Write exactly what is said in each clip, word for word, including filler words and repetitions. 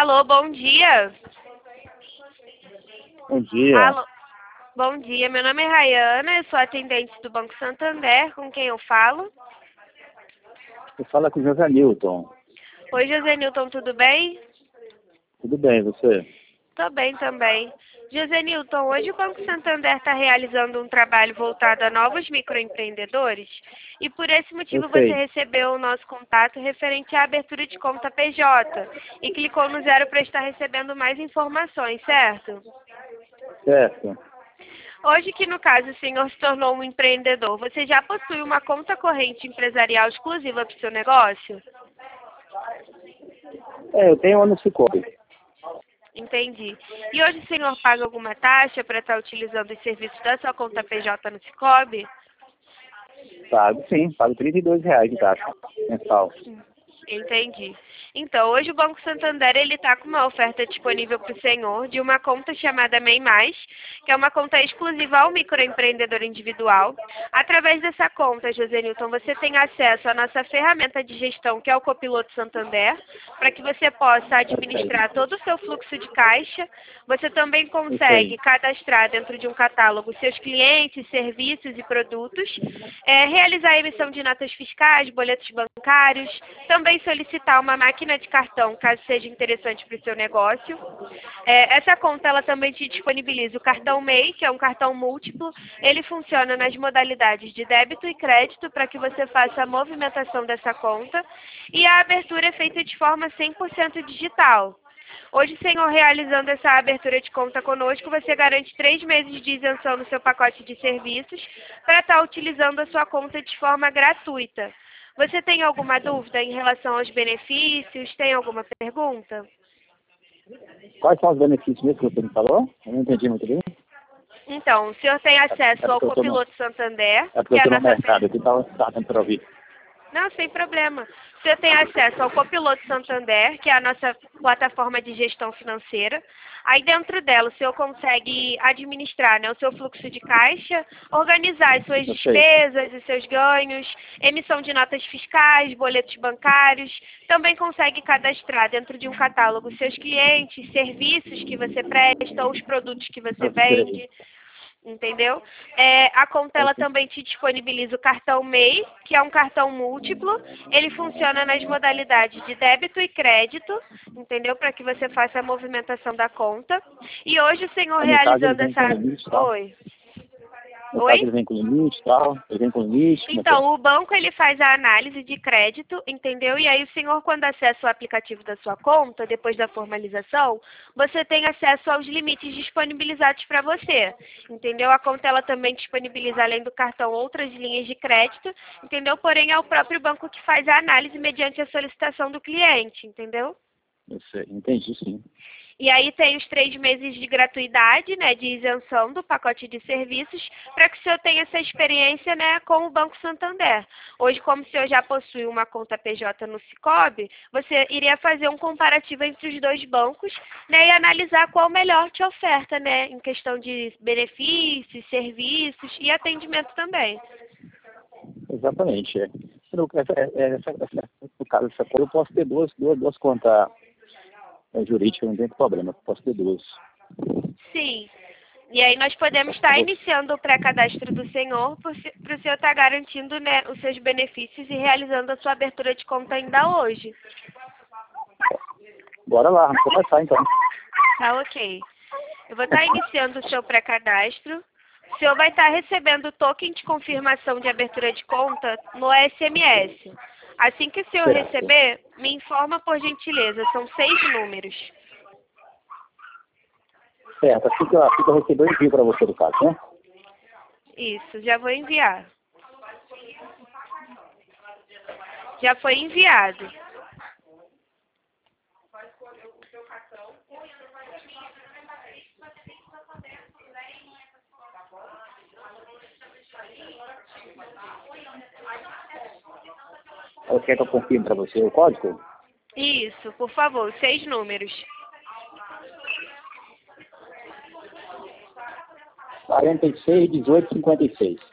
Alô, bom dia. Bom dia. Alô, bom dia. Meu nome é Rayana, eu sou atendente do Banco Santander, com quem eu falo? Você fala com o José Newton. Oi, José Newton, tudo bem? Tudo bem, você? Tô bem também. José Newton, hoje o Banco Santander está realizando um trabalho voltado a novos microempreendedores e por esse motivo Eu você sei. recebeu o nosso contato referente à abertura de conta P J e clicou no zero para estar recebendo mais informações, certo? Certo. Hoje que no caso o senhor se tornou um empreendedor, você já possui uma conta corrente empresarial exclusiva para o seu negócio? É, eu tenho uma no Cicobi. Entendi. E hoje o senhor paga alguma taxa para estar utilizando os serviços da sua conta P J no Cicobi? Pago sim, pago trinta e dois reais de taxa mensal. Entendi. Então, hoje o Banco Santander ele está com uma oferta disponível para o senhor de uma conta chamada MEI Mais, que é uma conta exclusiva ao microempreendedor individual. Através dessa conta, José Newton, você tem acesso à nossa ferramenta de gestão, que é o Copiloto Santander, para que você possa administrar todo o seu fluxo de caixa. Você também consegue cadastrar dentro de um catálogo seus clientes, serviços e produtos, é, realizar a emissão de notas fiscais, boletos bancários, também solicitar uma máquina de cartão, caso seja interessante para o seu negócio. É, essa conta ela também te disponibiliza o cartão MEI, que é um cartão múltiplo. Ele funciona nas modalidades de débito e crédito para que você faça a movimentação dessa conta. E a abertura é feita de forma cem por cento digital. Hoje, senhor, realizando essa abertura de conta conosco, você garante três meses de isenção no seu pacote de serviços para estar utilizando a sua conta de forma gratuita. Você tem alguma dúvida em relação aos benefícios? Tem alguma pergunta? Quais são os benefícios mesmo que você me falou? Eu não entendi muito bem. Então, o senhor tem acesso É ao porque eu tô no, Copiloto Santander, é porque que eu é a tô no nossa... mercado aqui, tava tentando para ouvir. Não, sem problema. Você tem acesso ao Copiloto Santander, que é a nossa plataforma de gestão financeira. Aí dentro dela o senhor consegue administrar, né, o seu fluxo de caixa, organizar as suas Eu sei. despesas, os seus ganhos, emissão de notas fiscais, boletos bancários. Também consegue cadastrar dentro de um catálogo seus clientes, serviços que você presta, os produtos que você Eu sei. vende. Entendeu? É, a conta Eu ela sei. também te disponibiliza o cartão MEI, que é um cartão múltiplo. Ele funciona nas modalidades de débito e crédito, entendeu? Para que você faça a movimentação da conta. E hoje o senhor No caso ele realizando vem com essa... limite e tal. Oi. No caso Oi? ele vem com limite e tal. Ele vem com limite, como é que é? Então, o banco ele faz a análise de crédito, entendeu? E aí o senhor, quando acessa o aplicativo da sua conta, depois da formalização, você tem acesso aos limites disponibilizados para você, entendeu? A conta ela também disponibiliza, além do cartão, outras linhas de crédito, entendeu? Porém, é o próprio banco que faz a análise mediante a solicitação do cliente, entendeu? Eu sei, entendi sim. E aí tem os três meses de gratuidade, né, de isenção do pacote de serviços, para que o senhor tenha essa experiência, né, com o Banco Santander. Hoje, como o senhor já possui uma conta P J no Cicobi, você iria fazer um comparativo entre os dois bancos, né, e analisar qual melhor te oferta, né, em questão de benefícios, serviços e atendimento também. Exatamente. É. No, essa, é, essa, essa, no caso dessa coisa, eu posso ter duas, duas, duas contas é, jurídicas, não tem problema, eu posso ter duas. Sim. E aí nós podemos estar iniciando o pré-cadastro do senhor para o senhor estar garantindo, né, os seus benefícios e realizando a sua abertura de conta ainda hoje. Bora lá, vamos começar então. Tá ok. Eu vou estar iniciando o seu pré-cadastro. O senhor vai estar recebendo o token de confirmação de abertura de conta no S M S. Assim que o senhor Certo. receber, me informa por gentileza. São seis números. Certo, assim que eu, assim que eu receber, eu envio para você do caso, né? Isso, já vou enviar. Já foi enviado. Você quer que eu confirme para você o código? Isso, por favor, seis números. quarenta e seis, dezoito, cinquenta e seis.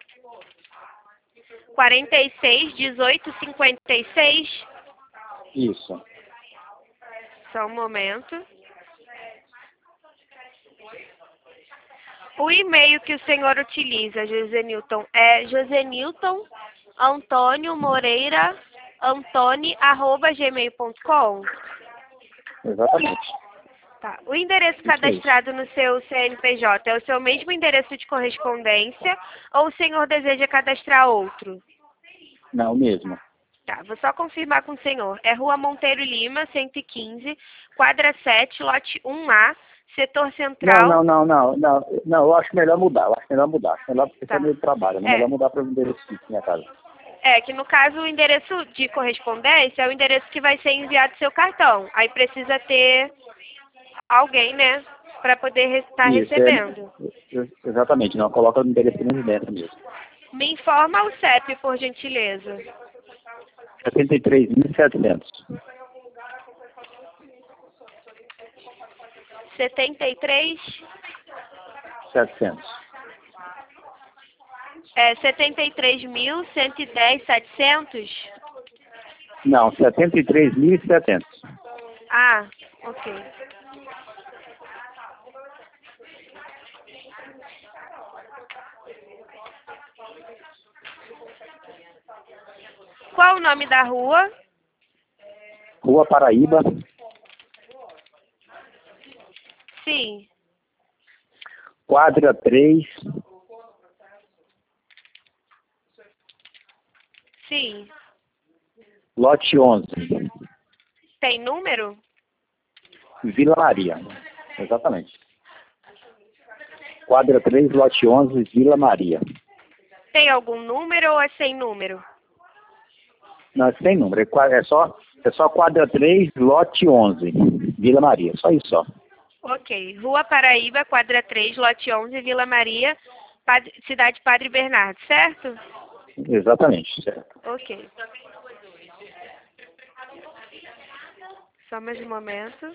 quarenta e seis, dezoito, cinquenta e seis. Isso. Só um momento. O e-mail que o senhor utiliza, Josenilton, é josenilton antônio moreira antoni arroba gmail ponto com? Exatamente. Tá. O endereço Isso cadastrado no seu C N P J é o seu mesmo endereço de correspondência ou o senhor deseja cadastrar outro? Não, mesmo. Tá, vou só confirmar com o senhor. É Rua Monteiro Lima, cento e quinze, quadra sete, lote um A, setor Não, central. não, não, não, não, não, eu acho melhor mudar, eu acho melhor mudar. Acho melhor porque Tá. é meio de trabalho, é É. melhor mudar para o endereço fixo, minha casa. É, que no caso o endereço de correspondência é o endereço que vai ser enviado seu cartão. Aí precisa ter alguém, né, para poder estar Isso, recebendo. é, exatamente, não, coloca o endereço de residência mesmo. Me informa o C E P, por gentileza. setenta e três mil e setecentos. setenta e três, setecentos. é, setenta e três mil, cento e dez, setecentos? Não, setenta e três mil e setecentos. Ah, ok. Qual o nome da rua? Rua Paraíba, Sim, quadra três, sim. lote onze, Tem número? Vila Maria. Exatamente. Quadra três, lote onze, Vila Maria. Tem algum número ou é sem número? Não, é sem número, é qua- é só, é só quadra três, lote onze, Vila Maria, só isso só. Ok. Rua Paraíba, quadra três, lote onze, Vila Maria, Padre- cidade Padre Bernardo, certo? Exatamente, certo. Ok. Só mais um momento.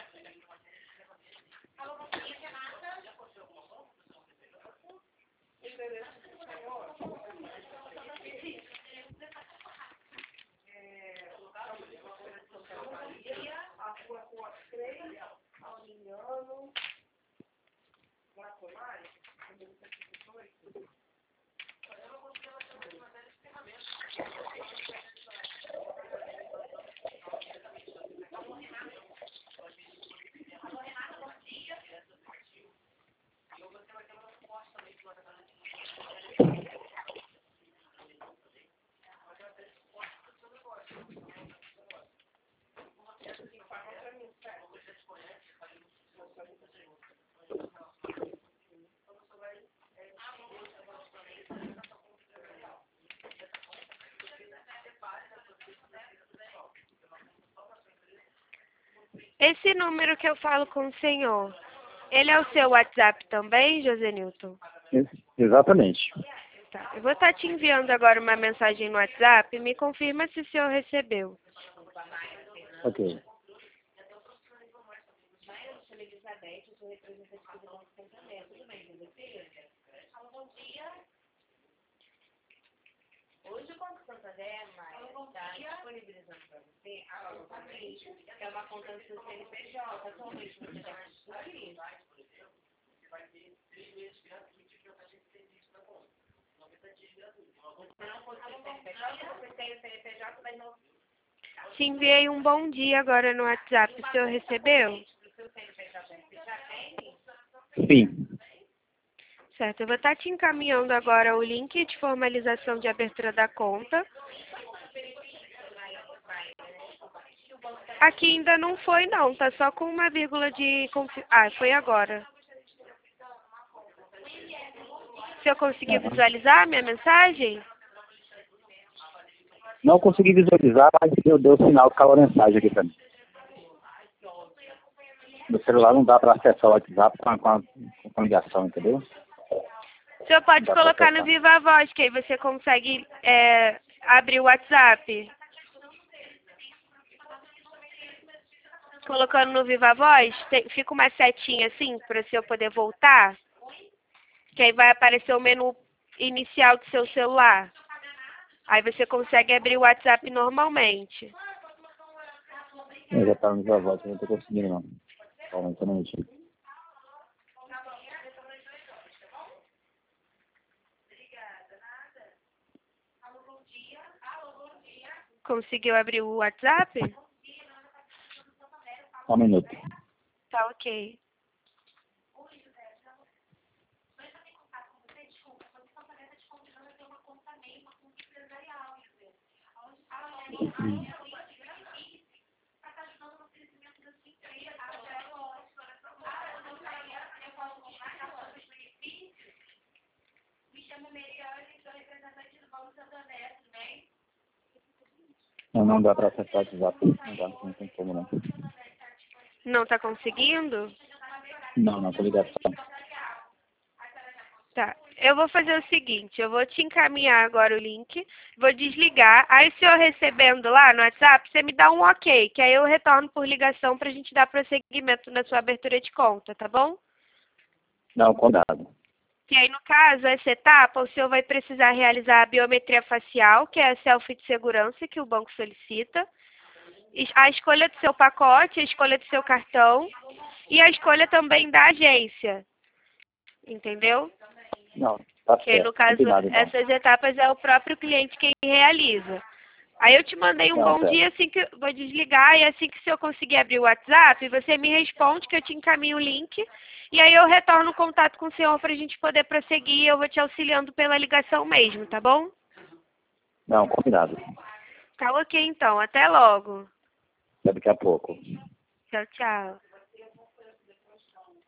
Esse número que eu falo com o senhor, ele é o seu WhatsApp também, Josenilton? Ex- Exatamente. Tá. Eu vou estar te enviando agora uma mensagem no WhatsApp. Me confirma se o senhor recebeu. Ok. Hoje o Banco Santander, Maia, está disponibilizando para você a conta Mix, que é uma conta do seu C N P J. Atualmente você já possui isso. Você não possui o C N P J, você tem o C N P J, mas não... Te enviei um bom dia agora no WhatsApp. O senhor recebeu? Sim. Certo, eu vou estar te encaminhando agora o link de formalização de abertura da conta. Aqui ainda não foi não, tá só com uma vírgula de... confi- Ah, foi agora. Se eu conseguir Aham. visualizar a minha mensagem? Não consegui visualizar, mas eu dei o sinal que caiu a mensagem aqui para mim. No celular não dá para acessar o WhatsApp com a, com a, com a ligação, entendeu? O senhor pode Dá pra colocar no acessar. Viva Voz, que aí você consegue é, abrir o WhatsApp. Colocando no Viva Voz, tem- fica uma setinha assim para o senhor poder voltar. Que aí vai aparecer o menu inicial do seu celular. Aí você consegue abrir o WhatsApp normalmente. Eu já estava nos avós, eu não estou conseguindo não. Calma, só um minutinho. Conseguiu abrir o WhatsApp? Só um minuto. Tá ok. Não, não dá para acessar o WhatsApp. Não dá, não tem como não. Não tá conseguindo? Não, não, por ligação. Tá. Eu vou fazer o seguinte, eu vou te encaminhar agora o link, vou desligar, aí se eu recebendo lá no WhatsApp, você me dá um ok, que aí eu retorno por ligação pra gente dar prosseguimento na sua abertura de conta, tá bom? Não, combinado. Que aí, no caso, essa etapa, o senhor vai precisar realizar a biometria facial, que é a selfie de segurança que o banco solicita, a escolha do seu pacote, a escolha do seu cartão e a escolha também da agência, entendeu? Não, tá Que aí, no certo. caso, Combinado, então. essas etapas é o próprio cliente quem realiza. Aí eu te mandei um Não, bom certo. dia, assim que vou desligar, e assim que se eu conseguir abrir o WhatsApp, você me responde que eu te encaminho o link, e aí eu retorno o contato com o senhor para a gente poder prosseguir, e eu vou te auxiliando pela ligação mesmo, tá bom? Não, combinado. Tá ok então, até logo. Até daqui a pouco. Tchau, tchau.